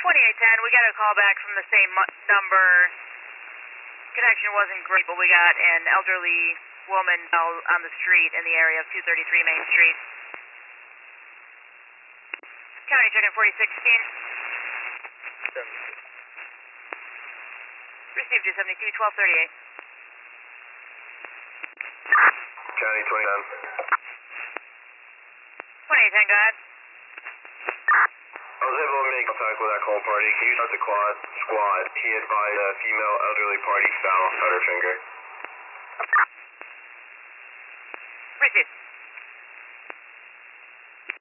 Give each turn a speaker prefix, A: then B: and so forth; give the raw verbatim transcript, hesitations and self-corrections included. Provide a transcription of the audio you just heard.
A: twenty-eight ten, we got a call back from the same mu- number. Connection wasn't great, but we got an elderly woman fell on the street in the area of two thirty-three Main Street. County check-in forty sixteen. Received two seventy-two, twelve thirty-eight.
B: County twenty ten.
A: twenty-eight ten, go ahead.
B: I was able to make contact with that call party. Can you start the quad squad? He advised a female elderly party foul cut her finger.